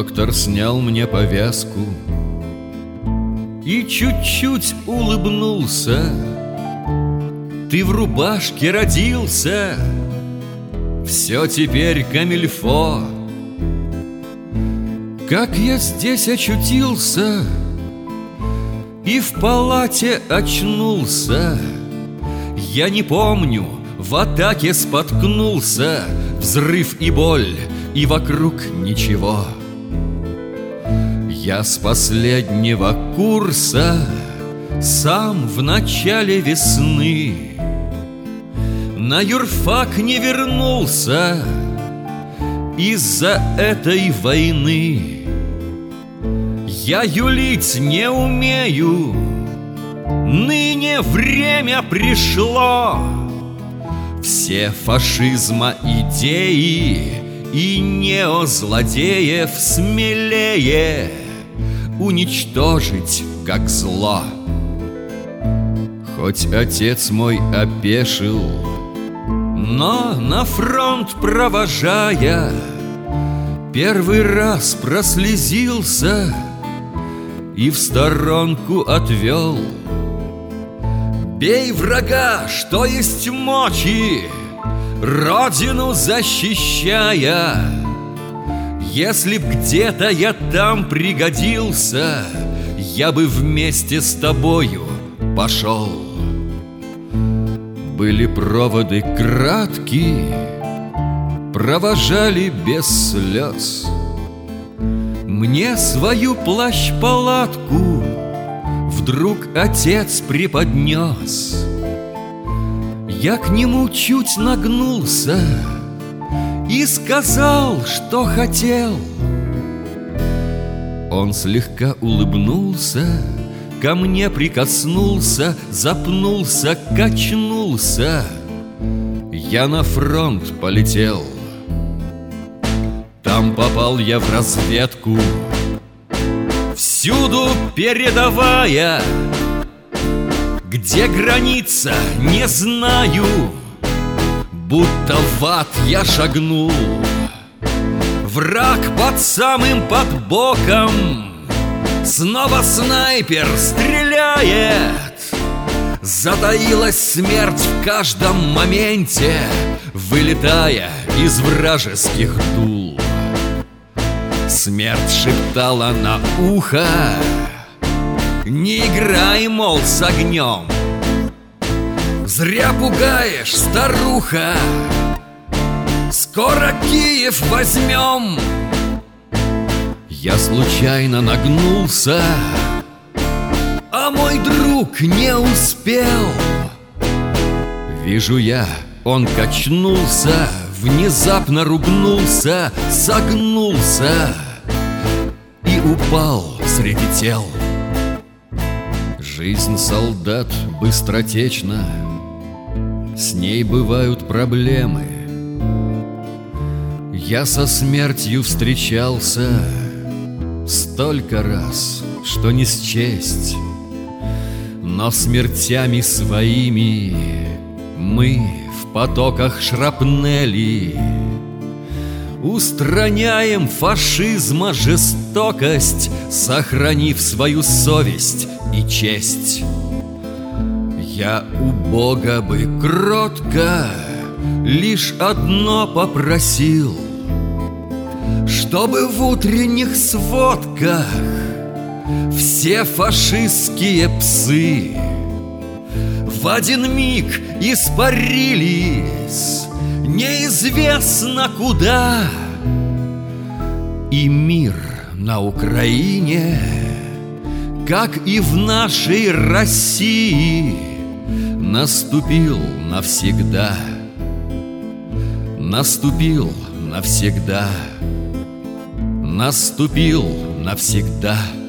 Доктор снял мне повязку и чуть-чуть улыбнулся. Ты в рубашке родился, все теперь камильфо. Как я здесь очутился и в палате очнулся, я не помню, в атаке споткнулся, взрыв и боль, и вокруг ничего. Я с последнего курса, сам в начале весны, на юрфак не вернулся из-за этой войны. Я юлить не умею, ныне время пришло. Все фашизма идеи и неозлодеев смелее уничтожить как зло. Хоть отец мой опешил, но на фронт провожая, первый раз прослезился и в сторонку отвел. Бей врага, что есть мочи, родину защищая. Если б где-то я там пригодился, я бы вместе с тобою пошел. Были проводы краткие, провожали без слез. Мне свою плащ-палатку вдруг отец преподнес. Я к нему чуть нагнулся и сказал, что хотел. Он слегка улыбнулся, ко мне прикоснулся, запнулся, качнулся. Я на фронт полетел. Там попал я в разведку, всюду передовая. Где граница, не знаю, будто в ад я шагнул. Враг под самым подбоком, снова снайпер стреляет. Затаилась смерть в каждом моменте, вылетая из вражеских дул. Смерть шептала на ухо: не играй, мол, с огнем, зря пугаешь, старуха, скоро Киев возьмем. Я случайно нагнулся, а мой друг не успел. Вижу я, он качнулся, внезапно ругнулся, согнулся и упал среди тел. Жизнь солдат быстротечна, с ней бывают проблемы. Я со смертью встречался столько раз, что не счесть. Но смертями своими мы в потоках шрапнели устраняем фашизма жестокость, сохранив свою совесть и честь. Я у Бога бы кротко лишь одно попросил, чтобы в утренних сводках все фашистские псы в один миг испарились неизвестно куда. И мир на Украине, как и в нашей России, наступил навсегда. Наступил навсегда. Наступил навсегда.